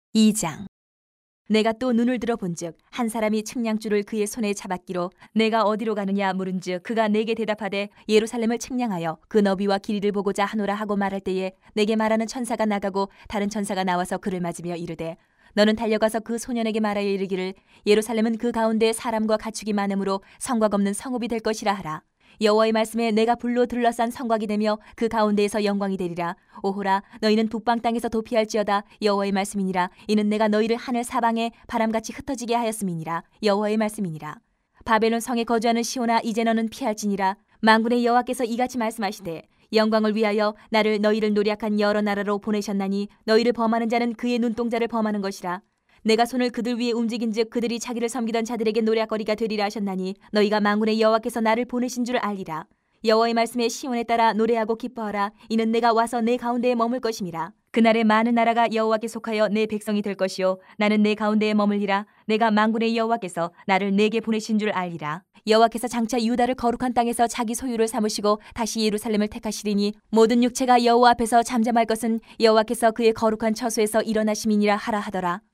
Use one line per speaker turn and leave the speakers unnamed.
2장. 내가 또 눈을 들어 본즉 한 사람이 측량줄을 그의 손에 잡았기로 내가 어디로 가느냐 물은즉 그가 내게 대답하되 예루살렘을 측량하여 그 너비와 길이를 보고자 하노라 하고 말할 때에 내게 말하는 천사가 나가고 다른 천사가 나와서 그를 맞으며 이르되 너는 달려가서 그 소년에게 말하여 이르기를 예루살렘은 그 가운데 사람과 가축이 많으므로 성곽 없는 성읍이 될 것이라 하라. 여호와의 말씀에 내가 불로 둘러싼 성곽이 되며 그 가운데에서 영광이 되리라. 오호라 너희는 북방 땅에서 도피할지어다. 여호와의 말씀이니라. 이는 내가 너희를 하늘 사방에 바람같이 흩어지게 하였음이니라. 여호와의 말씀이니라. 바벨론 성에 거주하는 시온아 이제 너는 피할지니라. 만군의 여호와께서 이같이 말씀하시되 영광을 위하여 나를 너희를 노략한 여러 나라로 보내셨나니 너희를 범하는 자는 그의 눈동자를 범하는 것이라. 내가 손을 그들 위에 움직인즉 그들이 자기를 섬기던 자들에게 노략거리가 되리라 하셨나니 너희가 만군의 여호와께서 나를 보내신 줄 알리라. 여호와의 말씀에 시온에 따라 노래하고 기뻐하라. 이는 내가 와서 내 가운데에 머물 것임이라. 그날에 많은 나라가 여호와께 속하여 내 백성이 될 것이요 나는 내 가운데에 머물리라. 내가 만군의 여호와께서 나를 내게 보내신 줄 알리라. 여호와께서 장차 유다를 거룩한 땅에서 자기 소유를 삼으시고 다시 예루살렘을 택하시리니 모든 육체가 여호와 앞에서 잠잠할 것은 여호와께서 그의 거룩한 처소에서 일어나심이니라 하라 하더라.